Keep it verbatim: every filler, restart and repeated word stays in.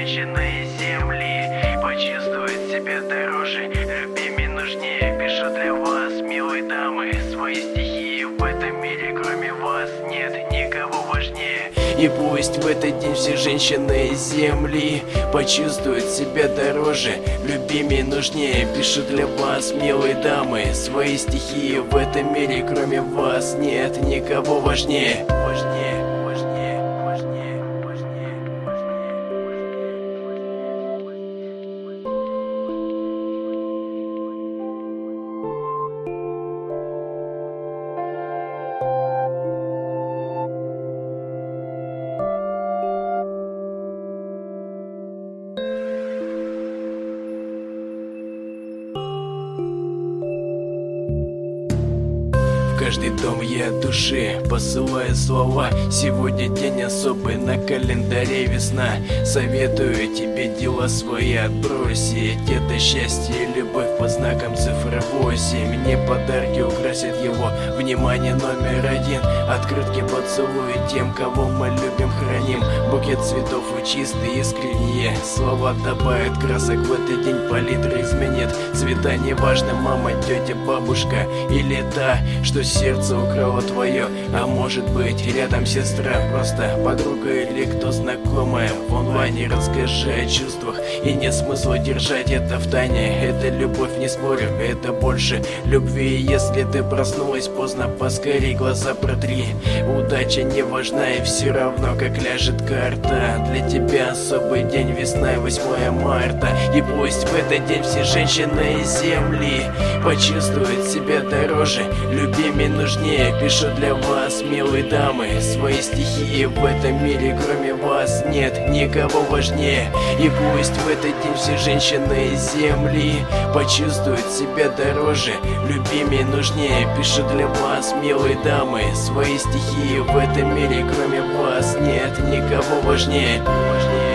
женщины земли. Почувствует себя дороже, любимей, нужнее. Пишу для вас, милые дамы, свои стихи. В этом мире кроме вас нет никого важнее. И пусть в этот день все женщины земли почувствуют себя дороже, любимей, нужнее. Пишу для вас, милые дамы, свои стихи. В этом мире кроме вас нет никого важнее. Важнее. В каждый дом я от души посылаю слова. Сегодня день особый, на календаре весна. Советую тебе дела свои отбросить. Это счастье и любовь по знакам цифры восемь. Мне подарки украсят его, внимание номер один. Открытки поцелуй тем, кого мы любим, храним. Букет цветов и чистые, искренние слова добавят красок. В этот день палитра изменит цвета. Неважно, мама, тетя, бабушка или та, что сердце украло твое. А может быть рядом сестра, просто подруга или кто знакомая. В онлайне расскажи о чувствах, и нет смысла держать это в тайне. Это любовь, не спорю, это больше любви. Если ты проснулась поздно, поскорей глаза протри. Удача не важна, и все равно как ляжет карта. Для тебя особый день, весна и восьмое марта. И пусть в этот день все женщины земли почувствуют себя дороже, любимей, нужнее. Пишу для вас, милые дамы, свои стихи. В этом мире кроме вас нет никого важнее. И пусть в этот день все женщины земли почувствуют себя дороже, любимей, нужнее. Пишу для вас, милые дамы, свои стихи. В этом мире кроме вас нет никого важнее. Важнее.